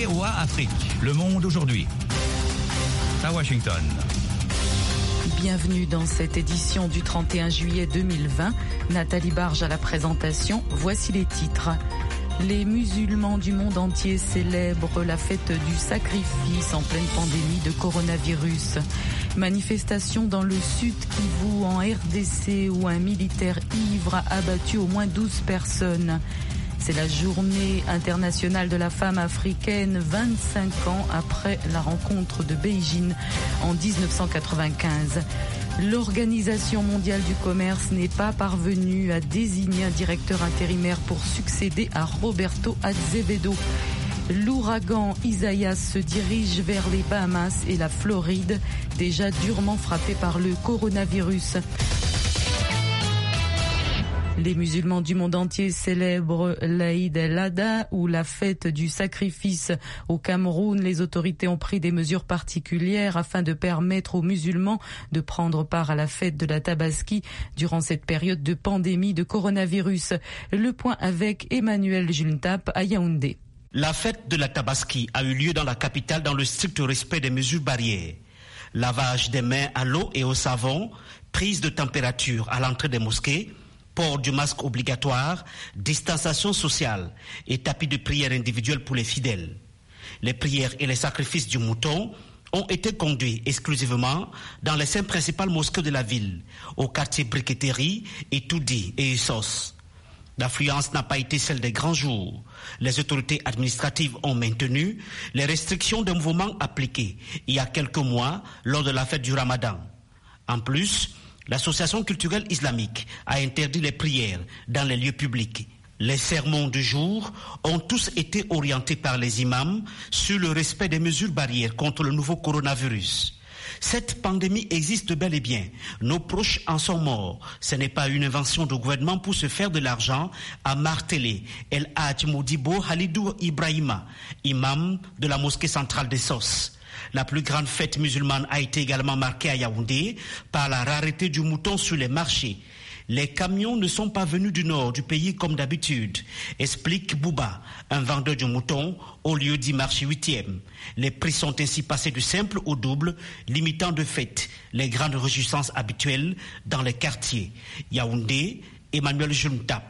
VOA Afrique, le monde aujourd'hui. À Washington. Bienvenue dans cette édition du 31 juillet 2020. Nathalie Barge à la présentation. Voici les titres. Les musulmans du monde entier célèbrent la fête du sacrifice en pleine pandémie de coronavirus. Manifestation dans le sud Kivu en RDC où un militaire ivre a abattu au moins 12 personnes. C'est la journée internationale de la femme africaine, 25 ans après la rencontre de Beijing en 1995. L'Organisation mondiale du commerce n'est pas parvenue à désigner un directeur intérimaire pour succéder à Roberto Azevedo. L'ouragan Isaias se dirige vers les Bahamas et la Floride, déjà durement frappés par le coronavirus. Les musulmans du monde entier célèbrent l'Aïd el-Adha ou la fête du sacrifice. Au Cameroun, les autorités ont pris des mesures particulières afin de permettre aux musulmans de prendre part à la fête de la Tabaski durant cette période de pandémie de coronavirus. Le point avec Emmanuel Juntap à Yaoundé. La fête de la Tabaski a eu lieu dans la capitale dans le strict respect des mesures barrières. Lavage des mains à l'eau et au savon, prise de température à l'entrée des mosquées, port du masque obligatoire, distanciation sociale et tapis de prière individuelle pour les fidèles. Les prières et les sacrifices du mouton ont été conduits exclusivement dans les 5 principales mosquées de la ville, au quartier Briqueterie, Etoudi et Essos. L'affluence n'a pas été celle des grands jours. Les autorités administratives ont maintenu les restrictions de mouvement appliquées il y a quelques mois lors de la fête du Ramadan. En plus, l'Association culturelle islamique a interdit les prières dans les lieux publics. Les sermons du jour ont tous été orientés par les imams sur le respect des mesures barrières contre le nouveau coronavirus. Cette pandémie existe bel et bien. Nos proches en sont morts. Ce n'est pas une invention du gouvernement pour se faire de l'argent, a martelé El Hadj Modibo Halidou Ibrahima, imam de la mosquée centrale des Sos. La plus grande fête musulmane a été également marquée à Yaoundé par la rareté du mouton sur les marchés. Les camions ne sont pas venus du nord du pays comme d'habitude, explique Bouba, un vendeur de moutons au lieu dit marché 8e. Les prix sont ainsi passés du simple au double, limitant de fait les grandes réjouissances habituelles dans les quartiers. Yaoundé, Emmanuel Juntap,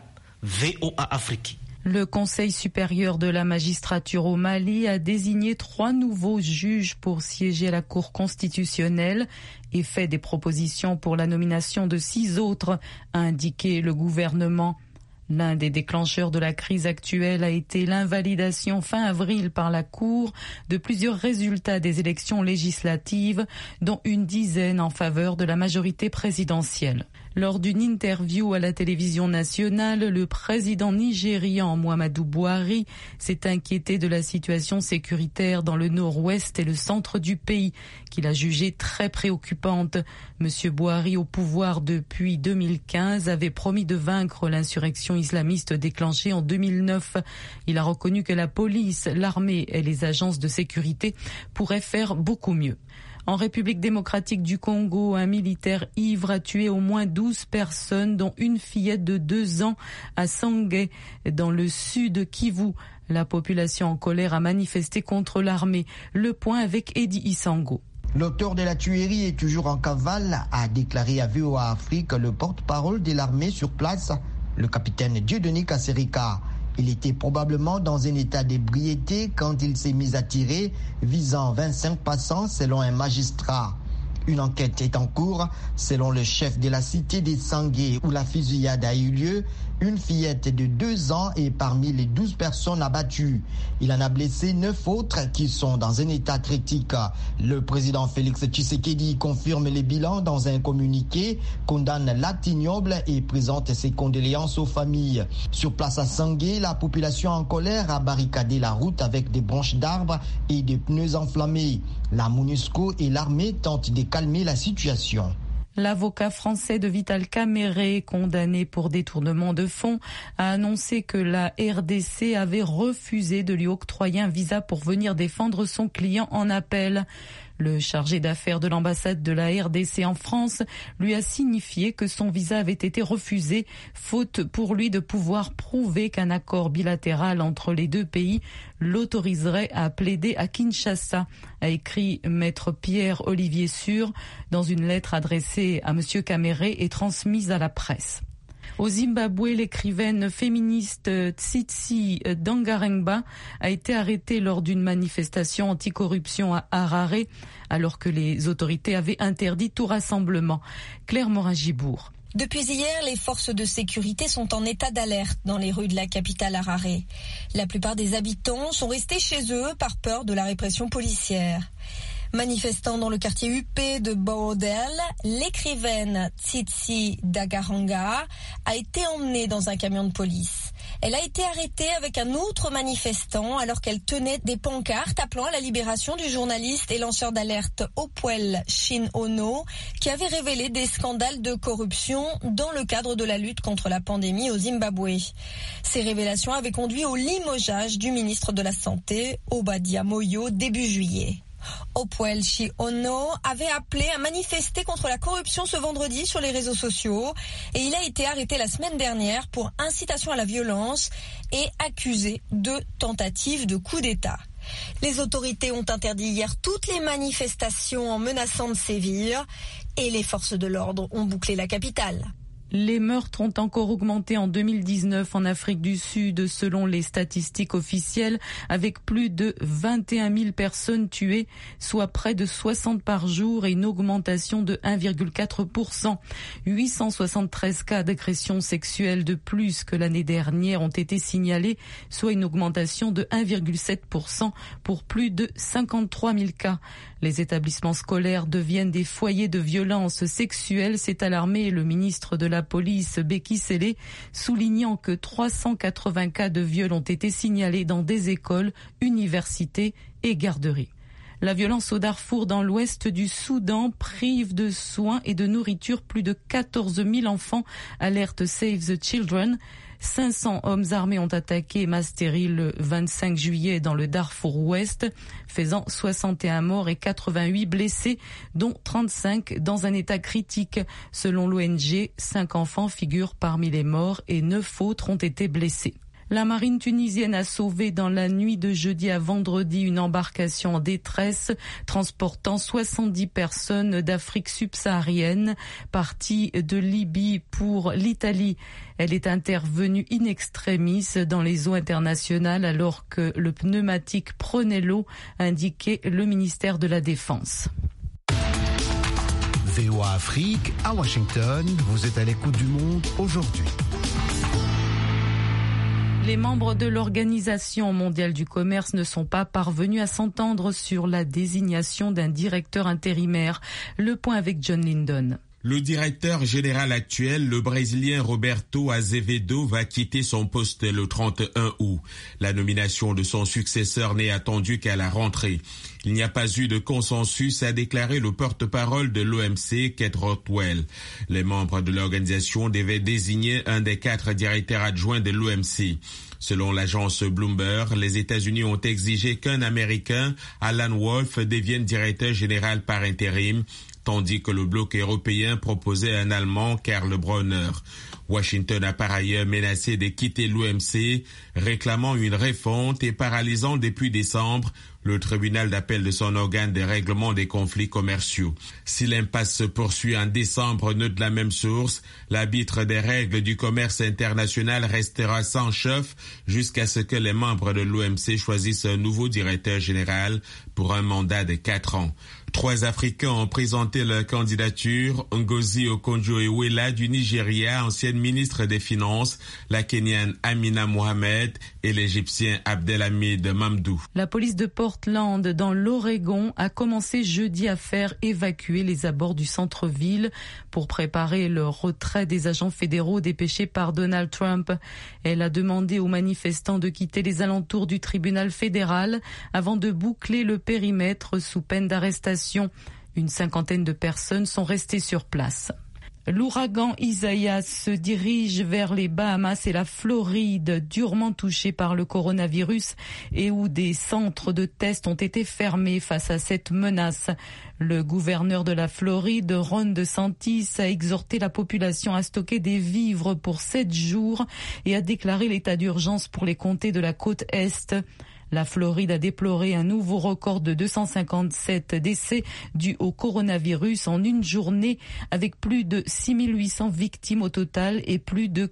VOA Afrique. Le Conseil supérieur de la magistrature au Mali a désigné 3 nouveaux juges pour siéger à la Cour constitutionnelle et fait des propositions pour la nomination de 6 autres, a indiqué le gouvernement. L'un des déclencheurs de la crise actuelle a été l'invalidation fin avril par la Cour de plusieurs résultats des élections législatives, dont une dizaine en faveur de la majorité présidentielle. Lors d'une interview à la télévision nationale, le président nigérian Muhammadu Buhari s'est inquiété de la situation sécuritaire dans le nord-ouest et le centre du pays, qu'il a jugée très préoccupante. Monsieur Buhari, au pouvoir depuis 2015, avait promis de vaincre l'insurrection islamiste déclenchée en 2009. Il a reconnu que la police, l'armée et les agences de sécurité pourraient faire beaucoup mieux. En République démocratique du Congo, un militaire ivre a tué au moins 12 personnes, dont une fillette de 2 ans à Sangé, dans le sud Kivu. La population en colère a manifesté contre l'armée. Le point avec Eddie Isango. L'auteur de la tuerie est toujours en cavale, a déclaré à VOA Afrique le porte-parole de l'armée sur place, le capitaine Dieudonné Kasserika. Il était probablement dans un état d'ébriété quand il s'est mis à tirer, visant 25 passants selon un magistrat. Une enquête est en cours. Selon le chef de la cité des Sangué où la fusillade a eu lieu, une fillette de 2 ans est parmi les 12 personnes abattues. Il en a blessé 9 autres qui sont dans un état critique. Le président Félix Tshisekedi confirme les bilans dans un communiqué, condamne l'acte ignoble et présente ses condoléances aux familles. Sur place à Sangué, la population en colère a barricadé la route avec des branches d'arbres et des pneus enflammés. La MONUSCO et l'armée tentent de calmer la situation. L'avocat français de Vital Caméré, condamné pour détournement de fonds, a annoncé que la RDC avait refusé de lui octroyer un visa pour venir défendre son client en appel. Le chargé d'affaires de l'ambassade de la RDC en France lui a signifié que son visa avait été refusé, faute pour lui de pouvoir prouver qu'un accord bilatéral entre les deux pays l'autoriserait à plaider à Kinshasa, a écrit maître Pierre-Olivier Sûr dans une lettre adressée à M. Caméré et transmise à la presse. Au Zimbabwe, l'écrivaine féministe Tsitsi Dangarembga a été arrêtée lors d'une manifestation anticorruption à Harare, alors que les autorités avaient interdit tout rassemblement. Claire Morin-Gibourg. Depuis hier, les forces de sécurité sont en état d'alerte dans les rues de la capitale Harare. La plupart des habitants sont restés chez eux par peur de la répression policière. Manifestant dans le quartier huppé de Borodel, l'écrivaine Tsitsi Dangarembga a été emmenée dans un camion de police. Elle a été arrêtée avec un autre manifestant alors qu'elle tenait des pancartes appelant à la libération du journaliste et lanceur d'alerte Hopewell Shin-Ono qui avait révélé des scandales de corruption dans le cadre de la lutte contre la pandémie au Zimbabwe. Ces révélations avaient conduit au limogeage du ministre de la Santé, Obadiah Moyo, début juillet. Hopewell Shin-Ono avait appelé à manifester contre la corruption ce vendredi sur les réseaux sociaux et il a été arrêté la semaine dernière pour incitation à la violence et accusé de tentative de coup d'État. Les autorités ont interdit hier toutes les manifestations en menaçant de sévir et les forces de l'ordre ont bouclé la capitale. Les meurtres ont encore augmenté en 2019 en Afrique du Sud, selon les statistiques officielles, avec plus de 21 000 personnes tuées, soit près de 60 par jour et une augmentation de 1,4%. 873 cas d'agression sexuelle de plus que l'année dernière ont été signalés, soit une augmentation de 1,7% pour plus de 53 000 cas. Les établissements scolaires deviennent des foyers de violence sexuelle, s'est alarmé le ministre de la Police, Beki Sele, soulignant que 380 cas de viol ont été signalés dans des écoles, universités et garderies. La violence au Darfour dans l'ouest du Soudan prive de soins et de nourriture plus de 14 000 enfants, alerte Save the Children. 500 hommes armés ont attaqué Masteri le 25 juillet dans le Darfour ouest, faisant 61 morts et 88 blessés, dont 35 dans un état critique. Selon l'ONG, 5 enfants figurent parmi les morts et 9 autres ont été blessés. La marine tunisienne a sauvé dans la nuit de jeudi à vendredi une embarcation en détresse transportant 70 personnes d'Afrique subsaharienne partie de Libye pour l'Italie. Elle est intervenue in extremis dans les eaux internationales alors que le pneumatique prenait l'eau, indiquait le ministère de la Défense. VOA Afrique à Washington, vous êtes à l'écoute du monde aujourd'hui. Les membres de l'Organisation mondiale du commerce ne sont pas parvenus à s'entendre sur la désignation d'un directeur intérimaire. Le point avec John Lindon. Le directeur général actuel, le Brésilien Roberto Azevedo, va quitter son poste le 31 août. La nomination de son successeur n'est attendue qu'à la rentrée. Il n'y a pas eu de consensus, a déclaré le porte-parole de l'OMC, Kate Rothwell. Les membres de l'organisation devaient désigner un des 4 directeurs adjoints de l'OMC. Selon l'agence Bloomberg, les États-Unis ont exigé qu'un Américain, Alan Wolf, devienne directeur général par intérim, tandis que le bloc européen proposait un Allemand, Karl Bronner. Washington a par ailleurs menacé de quitter l'OMC, réclamant une refonte et paralysant depuis décembre le tribunal d'appel de son organe de règlement des conflits commerciaux. Si l'impasse se poursuit en décembre, de la même source, l'arbitre des règles du commerce international restera sans chef jusqu'à ce que les membres de l'OMC choisissent un nouveau directeur général pour un mandat de 4 ans. 3 Africains ont présenté leur candidature. Ngozi Okonjo-Iweala du Nigeria, ancienne ministre des Finances, la Kenyane Amina Mohamed et l'Égyptien Abdelhamid Mamdou. La police de Portland, dans l'Oregon, a commencé jeudi à faire évacuer les abords du centre-ville pour préparer le retrait des agents fédéraux dépêchés par Donald Trump. Elle a demandé aux manifestants de quitter les alentours du tribunal fédéral avant de boucler le périmètre sous peine d'arrestation. Une 50aine de personnes sont restées sur place. L'ouragan Isaias se dirige vers les Bahamas et la Floride, durement touchés par le coronavirus et où des centres de tests ont été fermés face à cette menace. Le gouverneur de la Floride, Ron DeSantis, a exhorté la population à stocker des vivres pour 7 jours et a déclaré l'état d'urgence pour les comtés de la côte Est. La Floride a déploré un nouveau record de 257 décès dus au coronavirus en une journée, avec plus de 6800 victimes au total et plus de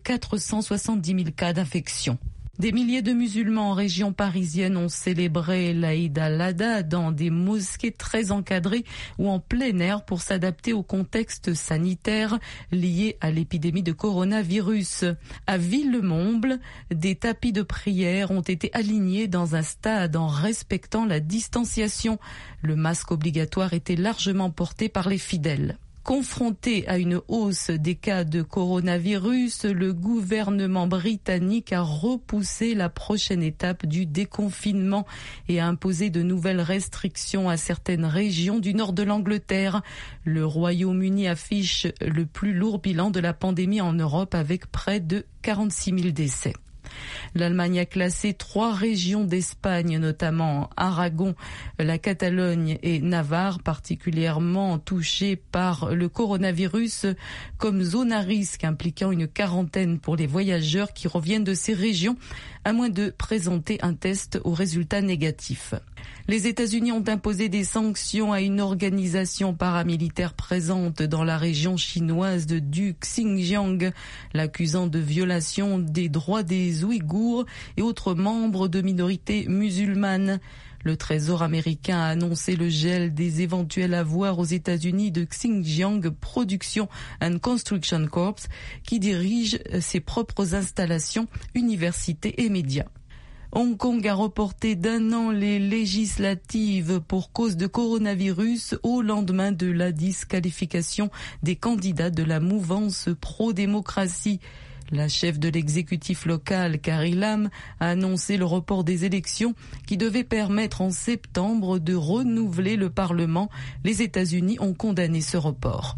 470 000 cas d'infection. Des milliers de musulmans en région parisienne ont célébré l'Aïd al-Adha dans des mosquées très encadrées ou en plein air pour s'adapter au contexte sanitaire lié à l'épidémie de coronavirus. À Villemomble, des tapis de prière ont été alignés dans un stade en respectant la distanciation. Le masque obligatoire était largement porté par les fidèles. Confronté à une hausse des cas de coronavirus, le gouvernement britannique a repoussé la prochaine étape du déconfinement et a imposé de nouvelles restrictions à certaines régions du nord de l'Angleterre. Le Royaume-Uni affiche le plus lourd bilan de la pandémie en Europe avec près de 46 000 décès. L'Allemagne a classé 3 régions d'Espagne, notamment Aragon, la Catalogne et Navarre, particulièrement touchées par le coronavirus, comme zone à risque, impliquant une quarantaine pour les voyageurs qui reviennent de ces régions, à moins de présenter un test aux résultats négatifs. Les États-Unis ont imposé des sanctions à une organisation paramilitaire présente dans la région chinoise du Xinjiang, l'accusant de violation des droits des Ouïghours et autres membres de minorités musulmanes. Le Trésor américain a annoncé le gel des éventuels avoirs aux États-Unis de Xinjiang Production and Construction Corps, qui dirige ses propres installations, universités et médias. Hong Kong a reporté d'1 an les législatives pour cause de coronavirus au lendemain de la disqualification des candidats de la mouvance pro-démocratie. La chef de l'exécutif local, Carrie Lam, a annoncé le report des élections qui devaient permettre en septembre de renouveler le Parlement. Les États-Unis ont condamné ce report.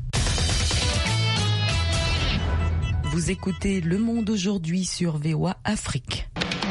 Vous écoutez Le Monde aujourd'hui sur VOA Afrique.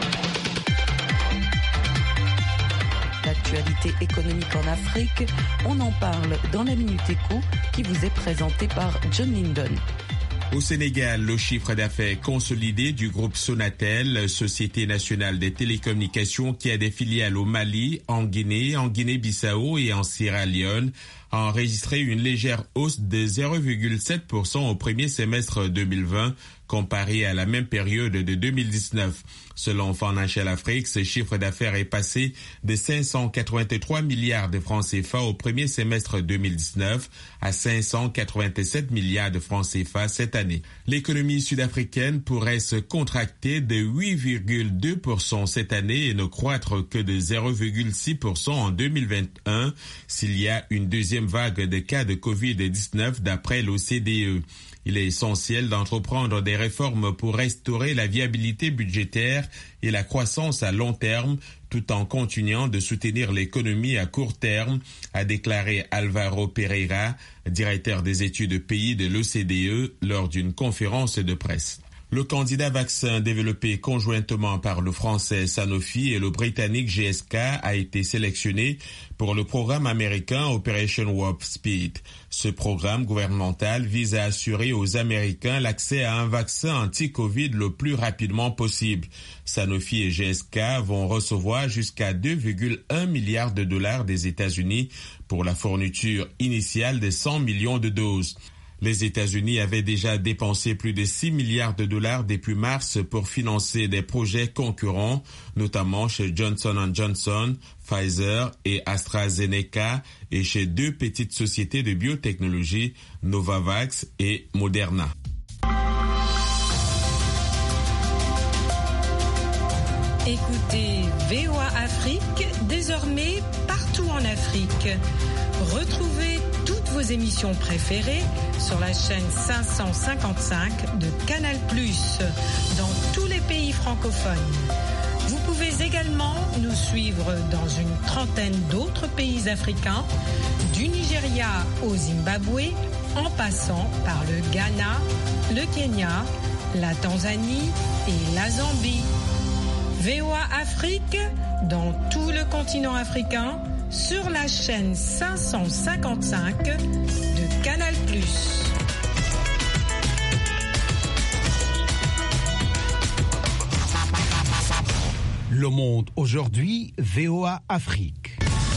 L'actualité économique en Afrique, on en parle dans la Minute Éco qui vous est présentée par John Lindon. Au Sénégal, le chiffre d'affaires consolidé du groupe Sonatel, Société nationale des télécommunications qui a des filiales au Mali, en Guinée-Bissau et en Sierra Leone, a enregistré une légère hausse de 0,7% au premier semestre 2020 comparé à la même période de 2019. Selon Financial Afrique, ce chiffre d'affaires est passé de 583 milliards de francs CFA au premier semestre 2019 à 587 milliards de francs CFA cette année. L'économie sud-africaine pourrait se contracter de 8,2% cette année et ne croître que de 0,6% en 2021 s'il y a une deuxième vague de cas de Covid-19 d'après l'OCDE. Il est essentiel d'entreprendre des réformes pour restaurer la viabilité budgétaire et la croissance à long terme, tout en continuant de soutenir l'économie à court terme, a déclaré Alvaro Pereira, directeur des études pays de l'OCDE, lors d'une conférence de presse. Le candidat vaccin développé conjointement par le français Sanofi et le britannique GSK a été sélectionné pour le programme américain Operation Warp Speed. Ce programme gouvernemental vise à assurer aux Américains l'accès à un vaccin anti-Covid le plus rapidement possible. Sanofi et GSK vont recevoir jusqu'à 2,1 milliards de dollars des États-Unis pour la fourniture initiale de 100 millions de doses. Les États-Unis avaient déjà dépensé plus de 6 milliards de dollars depuis mars pour financer des projets concurrents, notamment chez Johnson & Johnson, Pfizer et AstraZeneca et chez 2 petites sociétés de biotechnologie, Novavax et Moderna. Écoutez VOA Afrique, désormais partout en Afrique. Retrouvez toutes vos émissions préférées sur la chaîne 555 de Canal+, dans tous les pays francophones. Vous pouvez également nous suivre dans une trentaine d'autres pays africains, du Nigeria au Zimbabwe, en passant par le Ghana, le Kenya, la Tanzanie et la Zambie. VOA Afrique, dans tout le continent africain, sur la chaîne 555 de Canal+. Le Monde aujourd'hui, VOA Afrique.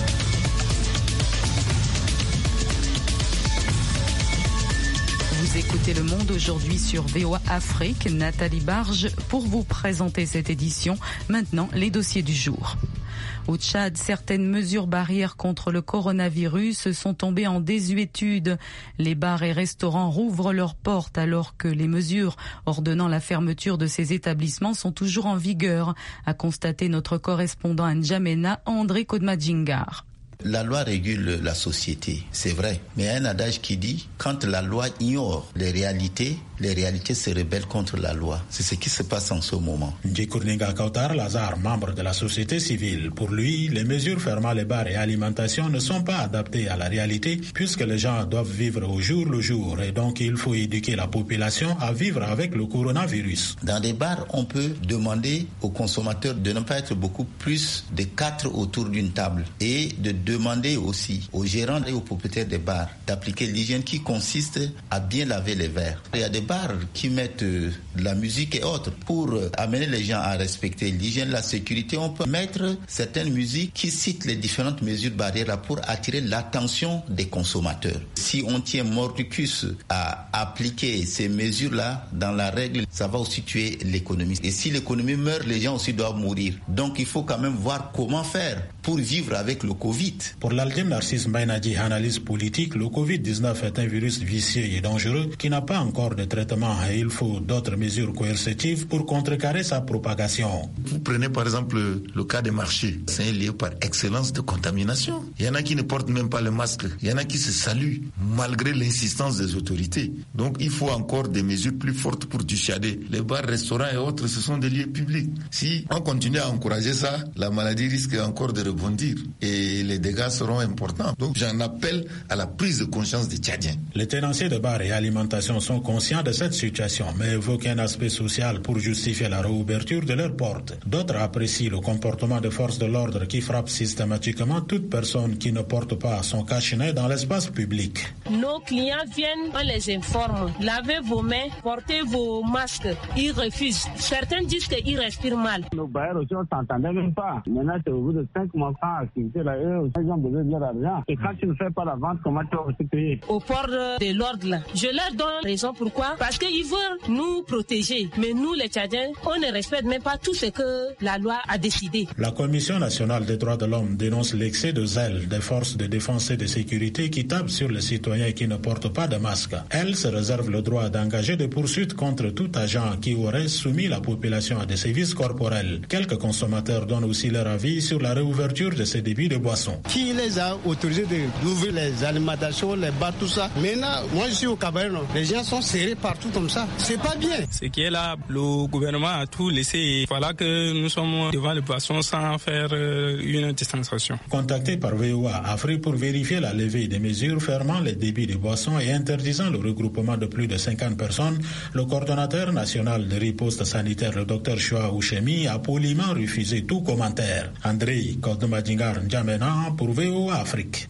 Vous écoutez Le Monde aujourd'hui sur VOA Afrique. Nathalie Barge pour vous présenter cette édition. Maintenant, les dossiers du jour. Au Tchad, certaines mesures barrières contre le coronavirus sont tombées en désuétude. Les bars et restaurants rouvrent leurs portes alors que les mesures ordonnant la fermeture de ces établissements sont toujours en vigueur, a constaté notre correspondant à N'Djamena, André Kodmadjingar. La loi régule la société, c'est vrai. Mais il y a un adage qui dit, quand la loi ignore les réalités se rebellent contre la loi. C'est ce qui se passe en ce moment. Djikurninga Kautar Lazare, membre de la société civile. Pour lui, les mesures fermant les bars et alimentation ne sont pas adaptées à la réalité puisque les gens doivent vivre au jour le jour et donc il faut éduquer la population à vivre avec le coronavirus. Dans des bars, on peut demander aux consommateurs de ne pas être beaucoup plus de 4 autour d'une table et de demander aussi aux gérants et aux propriétaires des bars d'appliquer l'hygiène qui consiste à bien laver les verres. Il y a des bars qui mettent de la musique et autres pour amener les gens à respecter l'hygiène, la sécurité. On peut mettre certaines musiques qui citent les différentes mesures barrières pour attirer l'attention des consommateurs. Si on tient mordicus à appliquer ces mesures-là dans la règle, ça va aussi tuer l'économie. Et si l'économie meurt, les gens aussi doivent mourir. Donc il faut quand même voir comment faire pour vivre avec le Covid. Pour l'Aldem Narcisse Mbainadji, analyse politique, le Covid-19 est un virus vicieux et dangereux qui n'a pas encore de traitement et il faut d'autres mesures coercitives pour contrecarrer sa propagation. Vous prenez par exemple le cas des marchés. C'est un lieu par excellence de contamination. Il y en a qui ne portent même pas le masque. Il y en a qui se saluent malgré l'insistance des autorités. Donc il faut encore des mesures plus fortes pour dissuader. Les bars, restaurants et autres, ce sont des lieux publics. Si on continue à encourager ça, la maladie risque encore de rebondir et les dégâts seront importants. Donc j'en appelle à la prise de conscience des Tchadiens. Les tenanciers de bars et alimentation sont conscients de cette situation, mais évoquent un aspect social pour justifier la réouverture de leurs portes. D'autres apprécient le comportement des forces de l'ordre qui frappent systématiquement toute personne qui ne porte pas son cache-nez dans l'espace public. Nos clients viennent, on les informe. Lavez vos mains, portez vos masques. Ils refusent. Certains disent qu'ils respirent mal. Nos bailleurs aussi, on s'entendait même pas. Maintenant, c'est au bout de 5 mois sans activité, là, eux aussi, ils ont besoin de leur argent. Et quand tu ne fais pas la vente, comment tu vas aussi payer? Au port de l'ordre, là, je leur donne raison. Pourquoi? Parce qu'ils veulent nous protéger. Mais nous, les Tchadiens, on ne respecte même pas tout ce que la loi a décidé. La Commission nationale des droits de l'homme dénonce l'excès de zèle des forces de défense et de sécurité qui tablent sur les citoyens qui ne portent pas de masque. Elle se réserve le droit d'engager des poursuites contre tout agent qui aurait soumis la population à des sévices corporels. Quelques consommateurs donnent aussi leur avis sur la réouverture de ces débits de boissons. Qui les a autorisés d'ouvrir les alimentations, les bars, tout ça? Maintenant, moi je suis au Cameroun, les gens sont serrés partout comme ça. C'est pas bien. Ce qui est là, le gouvernement a tout laissé. Voilà que nous sommes devant les boissons sans faire une distanciation. Contacté par VOA Afrique pour vérifier la levée des mesures fermant les débits de boissons et interdisant le regroupement de plus de 50 personnes, le coordonnateur national de riposte sanitaire, le Dr Choua Ouchemi, a poliment refusé tout commentaire. André Kodmadjingar N'Djamena pour VOA Afrique.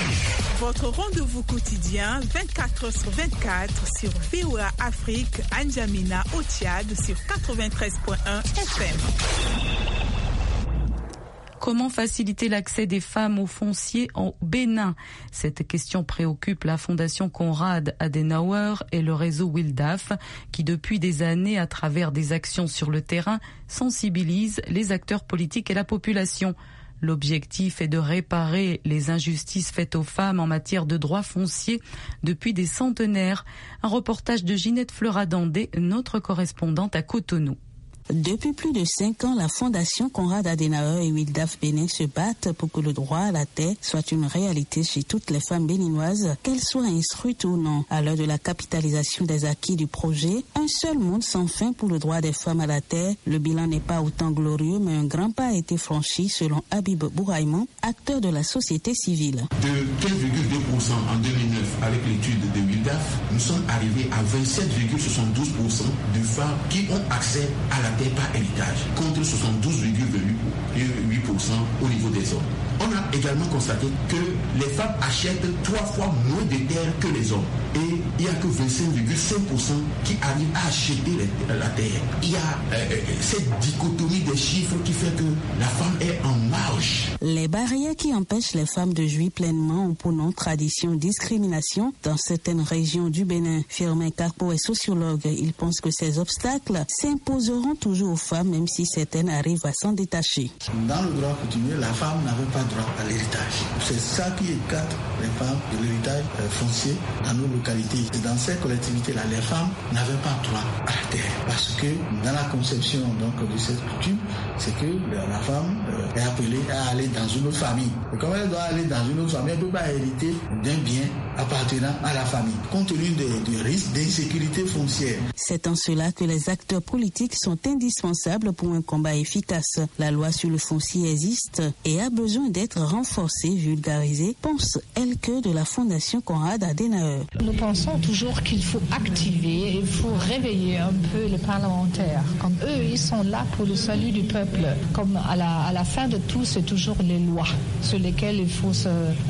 Votre rendez-vous quotidien 24h/24 sur VOA Afrique, à N'Djamena au Tchad sur 93.1 FM. Comment faciliter l'accès des femmes au foncier au Bénin? Cette question préoccupe la Fondation Konrad Adenauer et le réseau Wildaf, qui depuis des années, à travers des actions sur le terrain, sensibilisent les acteurs politiques et la population. L'objectif est de réparer les injustices faites aux femmes en matière de droits fonciers depuis des centenaires. Un reportage de Ginette Fleuradandé, notre correspondante à Cotonou. Depuis plus de 5 ans, la Fondation Konrad Adenauer et Wildaf Bénin se battent pour que le droit à la terre soit une réalité chez toutes les femmes béninoises, qu'elles soient instruites ou non. À l'heure de la capitalisation des acquis du projet, un seul monde sans fin pour le droit des femmes à la terre. Le bilan n'est pas autant glorieux, mais un grand pas a été franchi selon Habib Bouraïman, acteur de la société civile. De 15,2% en 2009 avec l'étude de Wildaf, nous sommes arrivés à 27,72% de femmes qui ont accès à la terre par héritage, contre 72,8% au niveau des hommes. On a également constaté que les femmes achètent 3 fois moins de terres que les hommes. Et il n'y a que 25,5% qui arrivent à acheter la terre. Il y a cette dichotomie des chiffres qui fait que la femme est en marge. Les barrières qui empêchent les femmes de jouir pleinement ont pour nom tradition, discrimination dans certaines régions du Bénin. Firmin Carpo est sociologue. Il pense que ces obstacles s'imposeront toujours aux femmes, même si certaines arrivent à s'en détacher. Dans le droit coutumier, la femme n'avait pas droit à l'héritage. C'est ça qui écarte les femmes de l'héritage foncier dans nos localités. Et dans ces collectivités-là, les femmes n'avaient pas droit à la terre. Parce que dans la conception de cette coutume, c'est que la femme est appelée à aller dans une autre famille. Et comme elle doit aller dans une autre famille, elle ne peut pas hériter d'un bien appartenant à la famille, compte tenu des risques d'insécurité foncière. C'est en cela que les acteurs politiques sont indispensables pour un combat efficace. La loi sur le foncier existe et a besoin d'être renforcée, vulgarisée, pense Elke de la Fondation Konrad Adenauer. Nous pensons toujours qu'il faut activer, il faut réveiller un peu les parlementaires. Comme eux, ils sont là pour le salut du peuple. Comme à la fin de tout, c'est toujours les lois sur lesquelles il faut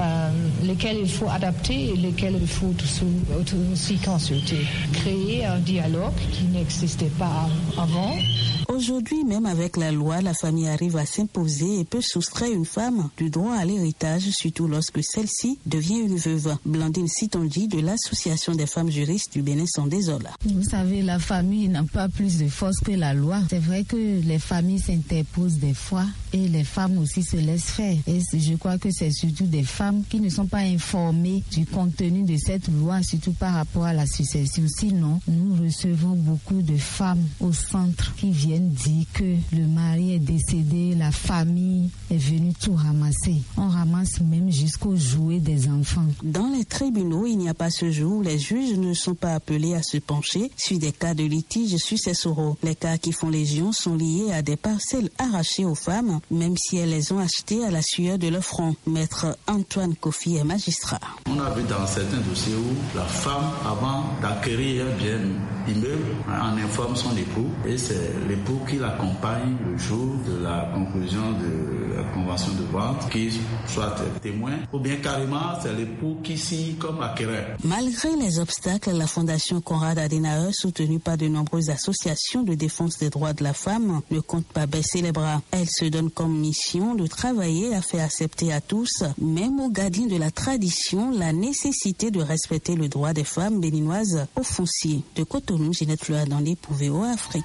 adapter et lesquelles il faut aussi consulter. Créer un dialogue qui n'existait pas avant. Aujourd'hui, même avec la loi, la famille arrive à s'imposer et peut soustraire une femme du droit à l'héritage, surtout lorsque celle-ci devient une veuve. Blandine Sitondi de l'Association des femmes juristes du Bénin s'en désole. Vous savez, la famille n'a pas plus de force que la loi. C'est vrai que les familles s'interposent des fois et les femmes aussi se laissent faire. Et je crois que c'est surtout des femmes qui ne sont pas informées du contenu de cette loi, surtout par rapport à la succession. Sinon, nous recevons beaucoup de femmes au centre qui viennent dire que le mari est décédé, la famille est venue tout ramasser. On ramasse même jusqu'aux jouets des enfants. Dans les tribunaux, il n'y a pas ce jour où les juges ne sont pas appelés à se pencher sur des cas de litige successoraux. Les cas qui font légion sont liés à des parcelles arrachées aux femmes, même si elles les ont achetées à la sueur de leur front. Maître Antoine Kofi est magistrat. On a vu dans certains dossiers où la femme, avant d'acquérir un bien immeuble, en informe son époux et c'est l'époux qui l'accompagne le jour de la conclusion de la convention de vente, qui soit témoin, ou bien carrément c'est l'époux qui signe comme acquéreur. Malgré les obstacles, la Fondation Konrad Adenauer, soutenue par de nombreuses associations de défense des droits de la femme, ne compte pas baisser les bras. Elle se donne comme mission de travailler à faire accepter à tous, même aux gardiens de la tradition, la nécessité de respecter le droit des femmes béninoises au foncier. De Cotonou, Ginette Fleur-Dandé pour VOA Afrique.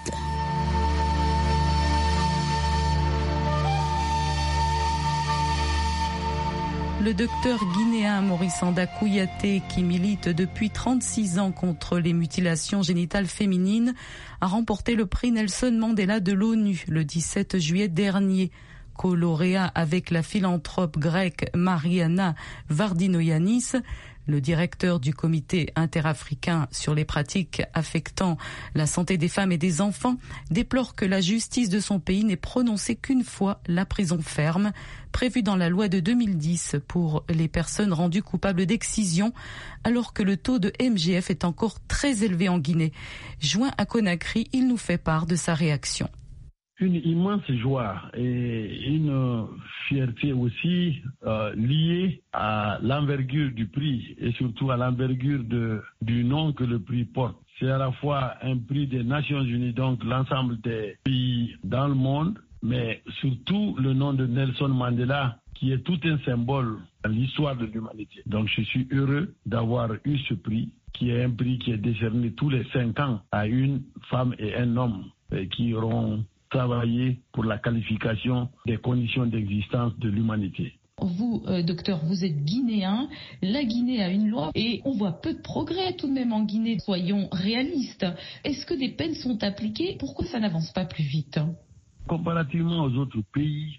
Le docteur guinéen Maurice Anda Kouyaté, qui milite depuis 36 ans contre les mutilations génitales féminines, a remporté le prix Nelson Mandela de l'ONU le 17 juillet dernier. Co-lauréat avec la philanthrope grecque Mariana Vardinoyannis, le directeur du comité interafricain sur les pratiques affectant la santé des femmes et des enfants, déplore que la justice de son pays n'ait prononcé qu'une fois la prison ferme, prévue dans la loi de 2010 pour les personnes rendues coupables d'excision, alors que le taux de MGF est encore très élevé en Guinée. Joint à Conakry, il nous fait part de sa réaction. Une immense joie et une fierté aussi liée à l'envergure du prix et surtout à l'envergure du nom que le prix porte. C'est à la fois un prix des Nations Unies, donc l'ensemble des pays dans le monde, mais surtout le nom de Nelson Mandela, qui est tout un symbole dans l'histoire de l'humanité. Donc je suis heureux d'avoir eu ce prix, qui est un prix qui est décerné tous les 5 ans à une femme et un homme qui auront travailler pour la qualification des conditions d'existence de l'humanité. Vous, docteur, vous êtes guinéen. La Guinée a une loi et on voit peu de progrès tout de même en Guinée. Soyons réalistes. Est-ce que des peines sont appliquées? Pourquoi ça n'avance pas plus vite? Comparativement aux autres pays,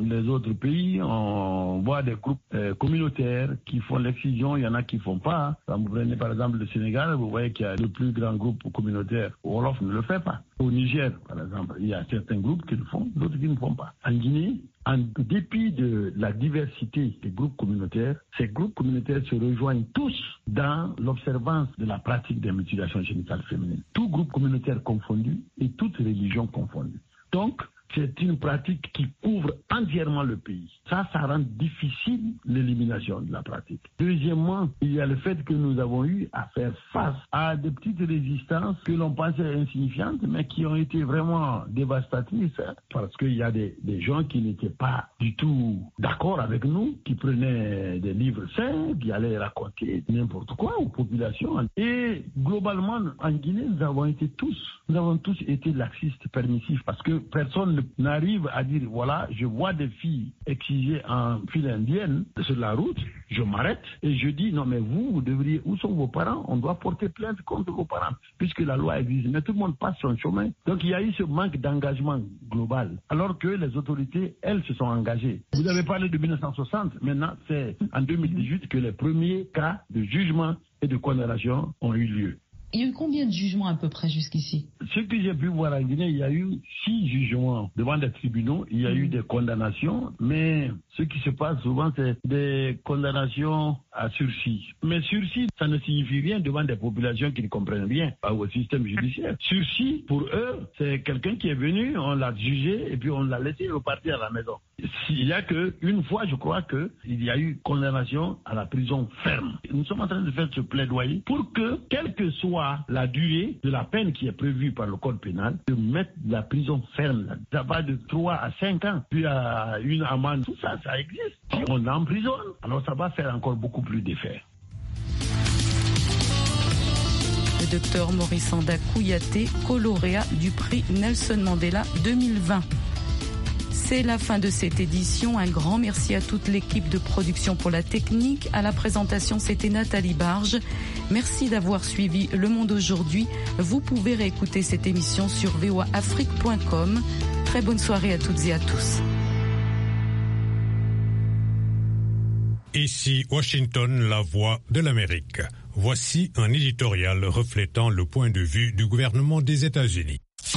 on voit des groupes communautaires qui font l'excision, il y en a qui ne font pas. Quand vous prenez par exemple le Sénégal, vous voyez qu'il y a le plus grand groupe communautaire. Wolof ne le fait pas. Au Niger, par exemple, il y a certains groupes qui le font, d'autres qui ne le font pas. En Guinée, en dépit de la diversité des groupes communautaires, ces groupes communautaires se rejoignent tous dans l'observance de la pratique des mutilations génitales féminines. Tous groupes communautaires confondus et toutes religions confondues. Donc, c'est une pratique qui couvre entièrement le pays. Ça rend difficile l'élimination de la pratique. Deuxièmement, il y a le fait que nous avons eu à faire face à des petites résistances que l'on pensait insignifiantes, mais qui ont été vraiment dévastatrices, parce qu'il y a des gens qui n'étaient pas du tout d'accord avec nous, qui prenaient des livres saints, qui allaient raconter n'importe quoi aux populations. Et globalement, en Guinée, nous avons tous été laxistes, permissifs, parce que personne n'arrive à dire, voilà, je vois des filles excisées en file indienne sur la route, je m'arrête et je dis, non mais vous devriez, où sont vos parents? On doit porter plainte contre vos parents, puisque la loi existe. Mais tout le monde passe son chemin. Donc il y a eu ce manque d'engagement global, alors que les autorités, elles, se sont engagées. Vous avez parlé de 1960, maintenant c'est en 2018 que les premiers cas de jugement et de condamnation ont eu lieu. Il y a eu combien de jugements à peu près jusqu'ici? Ce que j'ai pu voir en Guinée, il y a eu 6 jugements devant des tribunaux, il y a eu des condamnations, mais ce qui se passe souvent, c'est des condamnations à sursis. Mais sursis, ça ne signifie rien devant des populations qui ne comprennent rien au système judiciaire. Sursis, pour eux, c'est quelqu'un qui est venu, on l'a jugé et puis on l'a laissé repartir à la maison. Il n'y a qu'une fois, je crois, qu'il y a eu condamnation à la prison ferme. Nous sommes en train de faire ce plaidoyer pour que, quelle que soit la durée de la peine qui est prévue par le code pénal, de mettre la prison ferme. Ça va de 3 à 5 ans, puis à une amende. Tout ça, ça existe. Si on emprisonne, alors ça va faire encore beaucoup plus d'effets. Le docteur Maurice Anda Kouyaté, lauréat du prix Nelson Mandela 2020. C'est la fin de cette édition. Un grand merci à toute l'équipe de production pour la technique. À la présentation, c'était Nathalie Barge. Merci d'avoir suivi Le Monde aujourd'hui. Vous pouvez réécouter cette émission sur voaafrique.com. Très bonne soirée à toutes et à tous. Ici Washington, la voix de l'Amérique. Voici un éditorial reflétant le point de vue du gouvernement des États-Unis.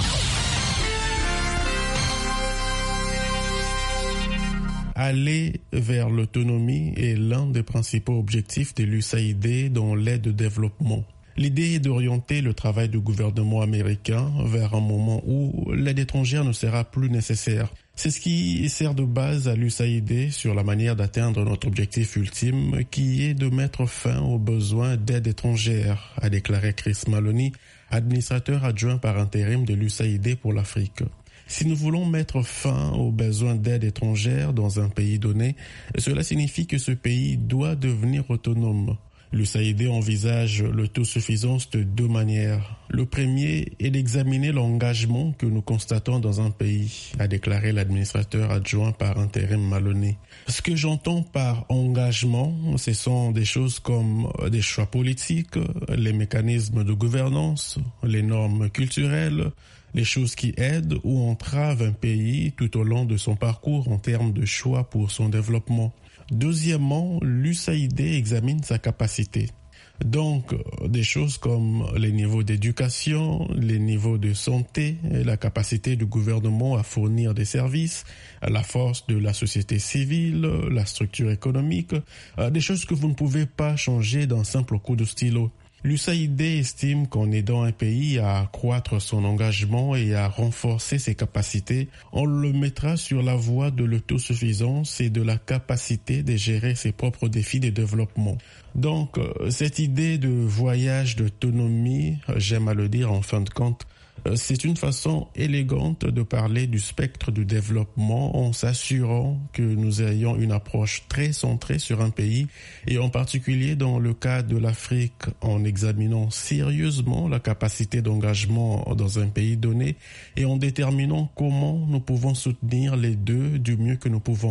Aller vers l'autonomie est l'un des principaux objectifs de l'USAID dans l'aide au développement. L'idée est d'orienter le travail du gouvernement américain vers un moment où l'aide étrangère ne sera plus nécessaire. C'est ce qui sert de base à l'USAID sur la manière d'atteindre notre objectif ultime, qui est de mettre fin aux besoins d'aide étrangère, a déclaré Chris Maloney, administrateur adjoint par intérim de l'USAID pour l'Afrique. Si nous voulons mettre fin aux besoins d'aide étrangère dans un pays donné, cela signifie que ce pays doit devenir autonome. L'USAID envisage l'autosuffisance de 2 manières. Le premier est d'examiner l'engagement que nous constatons dans un pays, a déclaré l'administrateur adjoint par intérim Maloney. Ce que j'entends par engagement, ce sont des choses comme des choix politiques, les mécanismes de gouvernance, les normes culturelles, les choses qui aident ou entravent un pays tout au long de son parcours en termes de choix pour son développement. Deuxièmement, l'USAID examine sa capacité. Donc, des choses comme les niveaux d'éducation, les niveaux de santé, la capacité du gouvernement à fournir des services, la force de la société civile, la structure économique, des choses que vous ne pouvez pas changer d'un simple coup de stylo. L'USAID estime qu'en aidant un pays à accroître son engagement et à renforcer ses capacités, on le mettra sur la voie de l'autosuffisance et de la capacité de gérer ses propres défis de développement. Donc, cette idée de voyage d'autonomie, j'aime à le dire en fin de compte, c'est une façon élégante de parler du spectre du développement en s'assurant que nous ayons une approche très centrée sur un pays et en particulier dans le cas de l'Afrique en examinant sérieusement la capacité d'engagement dans un pays donné et en déterminant comment nous pouvons soutenir les deux du mieux que nous pouvons.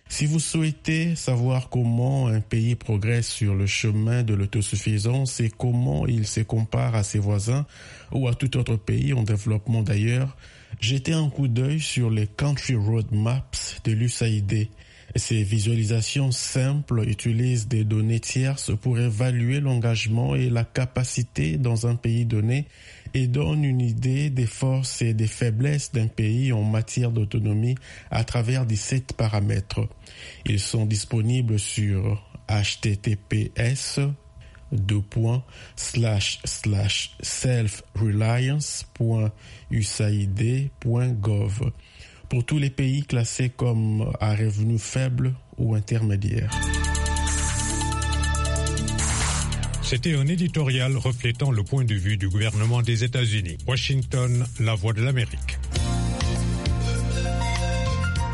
Si vous souhaitez savoir comment un pays progresse sur le chemin de l'autosuffisance et comment il se compare à ses voisins ou à tout autre pays en développement d'ailleurs, jetez un coup d'œil sur les Country Road Maps de l'USAID. Ces visualisations simples utilisent des données tierces pour évaluer l'engagement et la capacité dans un pays donné et donnent une idée des forces et des faiblesses d'un pays en matière d'autonomie à travers 17 paramètres. Ils sont disponibles sur https://selfreliance.usaid.gov pour tous les pays classés comme à revenu faible ou intermédiaire. C'était un éditorial reflétant le point de vue du gouvernement des États-Unis. Washington, la voix de l'Amérique.